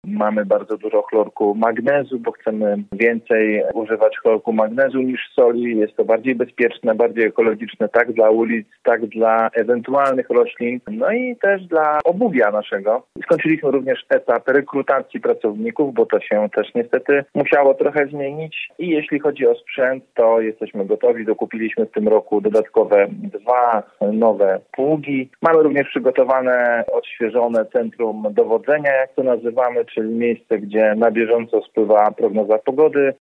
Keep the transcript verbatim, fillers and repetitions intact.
Mamy bardzo dużo chlorku magnezu, bo chcemy więcej używać chlorku magnezu niż soli. Jest to bardziej bezpieczne, bardziej ekologiczne tak dla ulic, tak dla ewentualnych roślin, no i też dla obuwia naszego. Skończyliśmy również etap rekrutacji pracowników, bo to się też niestety musiało trochę zmienić. I jeśli chodzi o sprzęt, to jesteśmy gotowi. Dokupiliśmy w tym roku dodatkowe dwa nowe pługi. Mamy również przygotowane, odświeżone centrum dowodzenia, jak to nazywamy, czyli miejsce, gdzie na bieżąco spływa prognoza pogody.